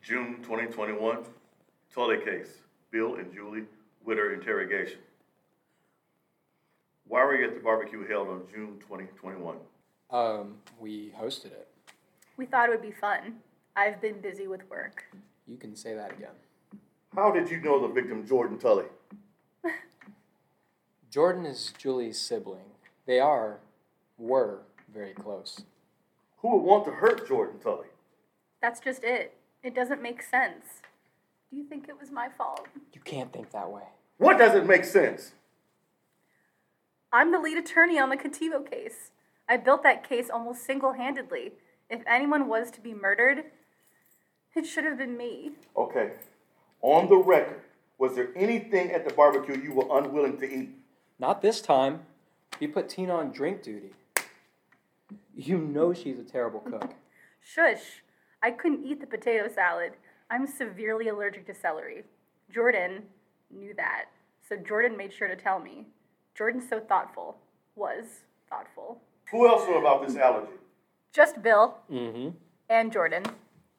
June 2021, Tully case, Bill and Julie Witter interrogation. Why were you at the barbecue held on June 2021? We hosted it. We thought it would be fun. I've been busy with work. You can say that again. How did you know the victim, Jordan Tully? Jordan is Julie's sibling. They were very close. Who would want to hurt Jordan Tully? That's just it. It doesn't make sense. Do you think it was my fault? You can't think that way. What doesn't make sense? I'm the lead attorney on the Kativo case. I built that case almost single-handedly. If anyone was to be murdered, it should have been me. Okay. On the record, was there anything at the barbecue you were unwilling to eat? Not this time. We put Tina on drink duty. You know she's a terrible cook. Shush. I couldn't eat the potato salad. I'm severely allergic to celery. Jordan knew that, so Jordan made sure to tell me. Jordan's so thoughtful. Was thoughtful. Who else knew about this allergy? Just Bill. Mm-hmm. And Jordan.